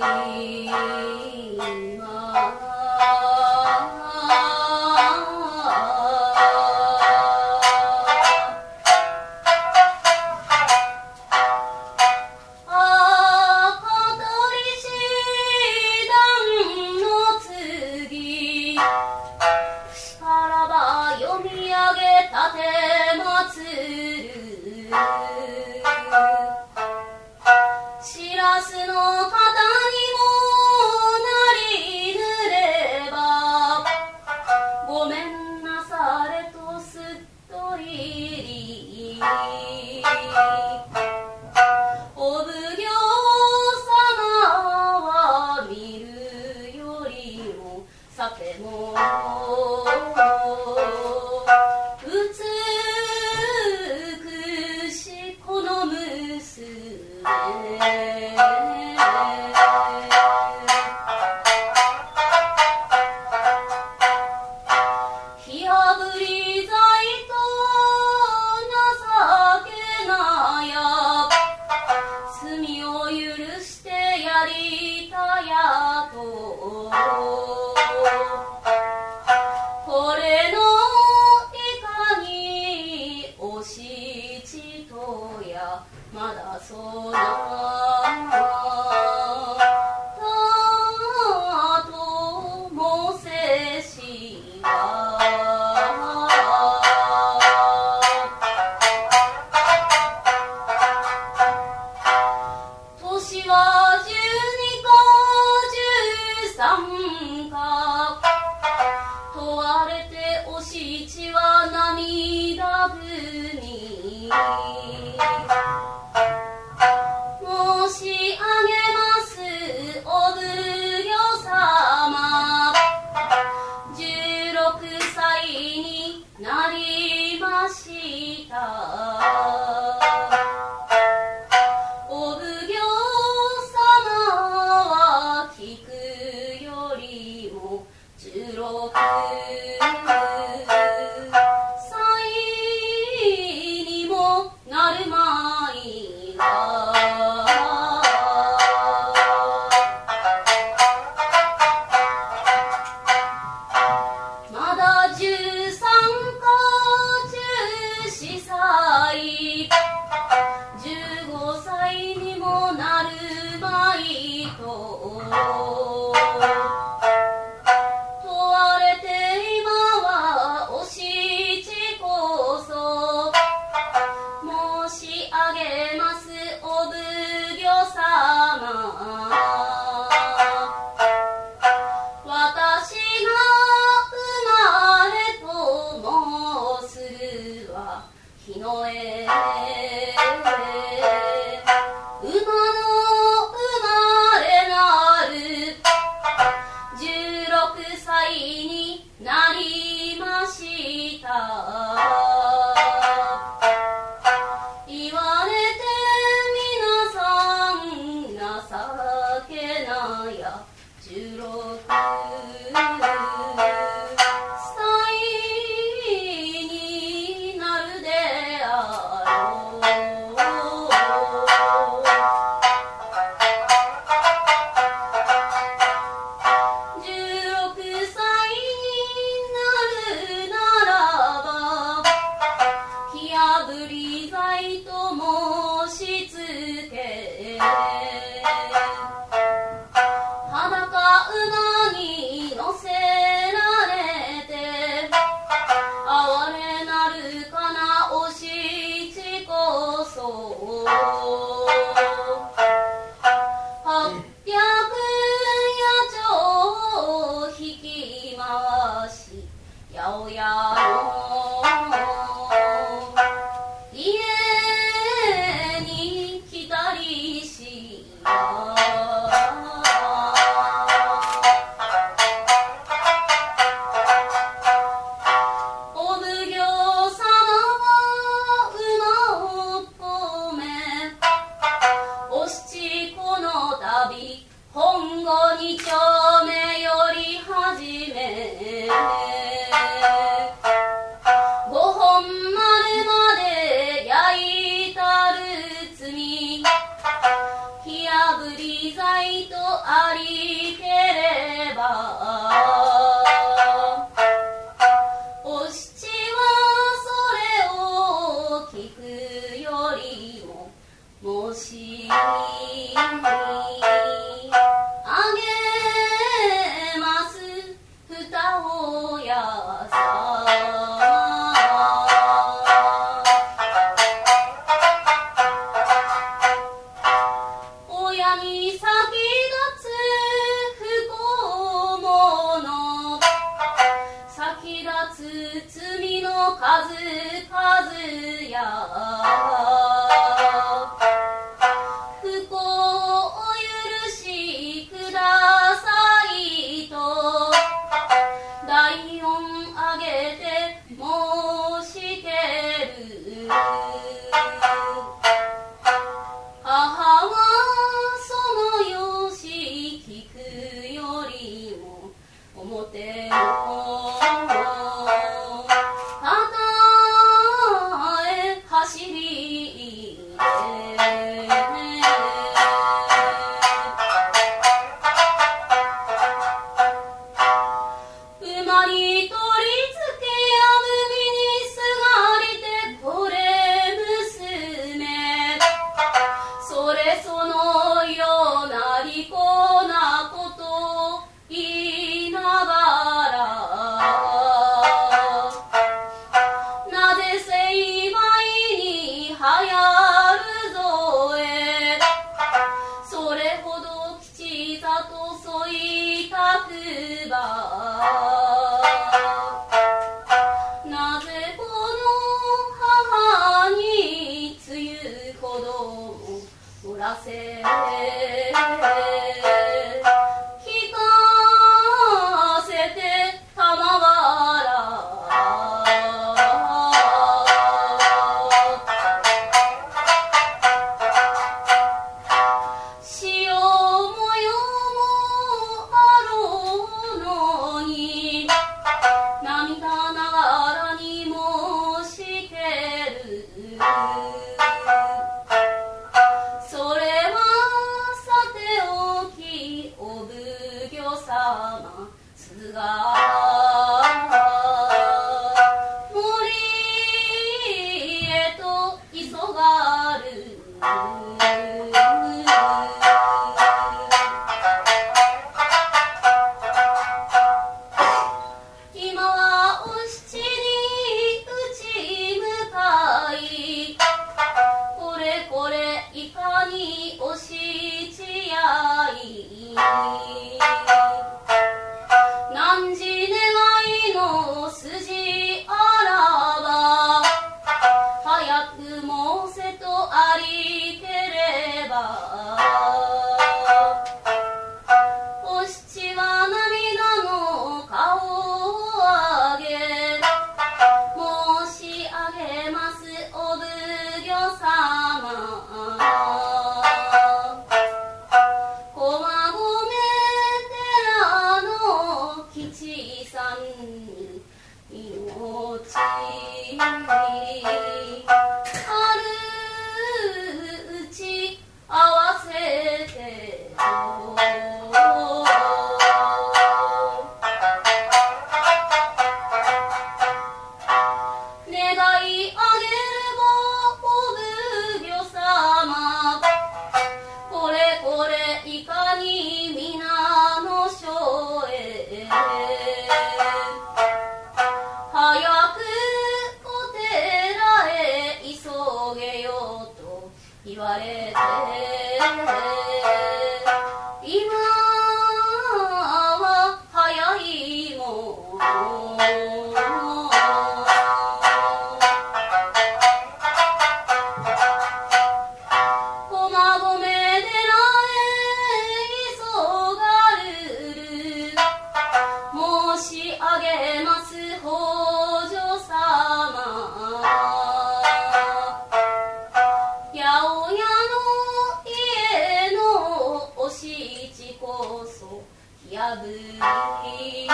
火あぶり剤とに先立つ不幸者、先立つ罪の数々や不幸を許しくださいと大音上げて申しける。母はそのよし聞くよりも表のたたえ走り馬に取り付けやぶみにすがりてこれ娘、それそのような利口なこと言いながら、なぜ成敗に流行るぞえ、それほど吉さと添いたくば、なぜこの母につゆほど漏らせ聞かせてたまわら。潮もよもあろうのに涙ながらに申しける。それはさておきお奉行様鈴が森へと急がる。今はお七に打ち向かい、これこれいかにお七やい、何時願いの筋あらば早く申せとありければ、お七は涙の顔を上げ申し上げますお奉行様、駒込寺の吉さんに命あるうち合わせて願いあげればお奉行様、これこれいかに皆の所へ早くお寺へ急げよと言われて、今は早いもの。駒込寺へ急がるる申し上げます北条様、八百屋の家のお七こそ破り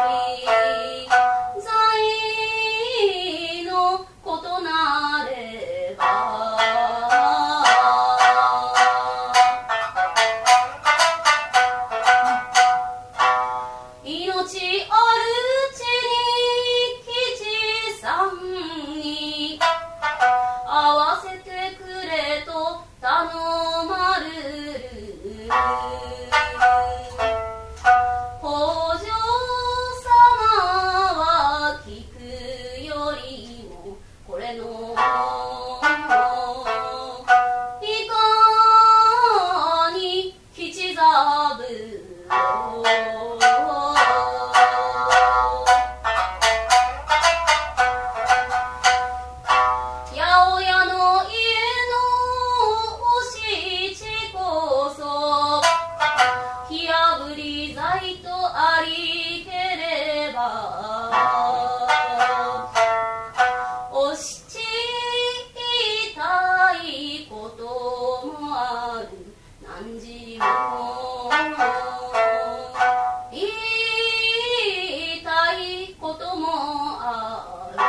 罪のことなれば、命あるうちに吉さんに会わせてくれと頼まるる。北条様は聞くよりもこれのいかにお七言いたいこともある何時も言いたいこともある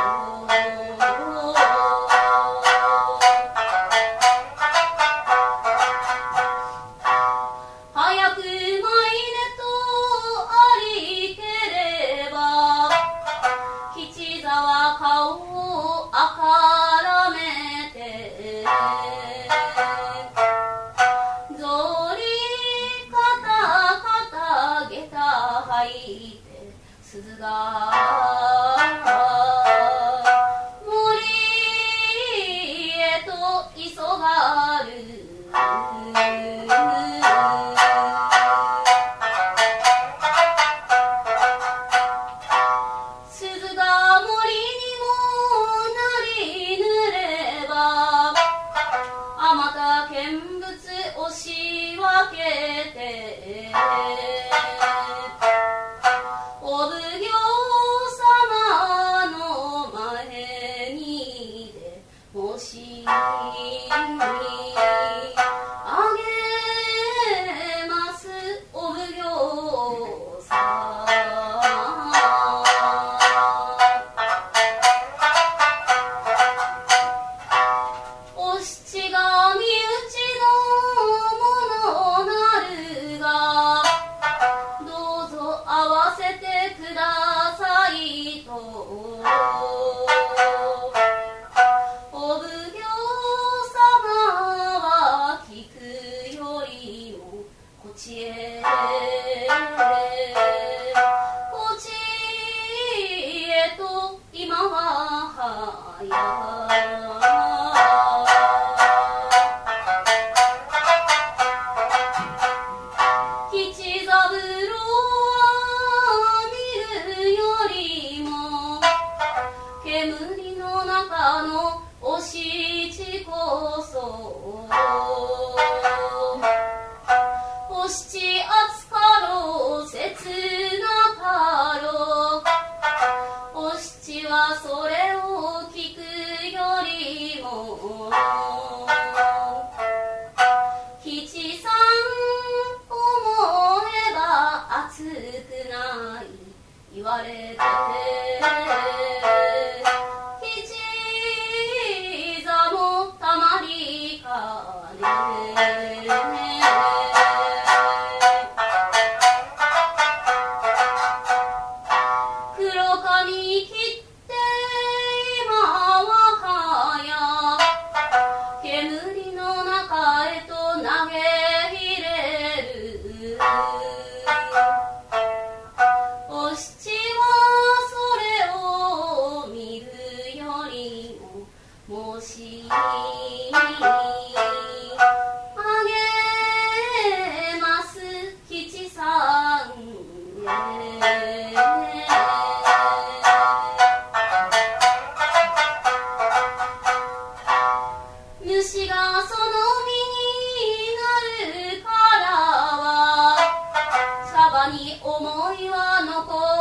早く参れとありければ吉沢顔をあからめて草履カタカタ下駄履いて鈴が森へと急がる鈴が森にもなりぬればあまた見物押し分けてお奉行様の前にで申しあげますお奉行様お七が身内のものなるがどうぞ合わせてくださいとお奉行様は聞くよりもこっちへこっちへと今は早吉三郎は見るよりも煙の中のお七こそお七熱かろう切なかろうお七はそれを聞くよりも吉さん思えば熱くない言われて吉座もたまりかね黒髪切って今は早煙の中へと投げ入れるお七はそれを見るよりも申しあげます吉さんへ主がその身になるからはシャバに思いは残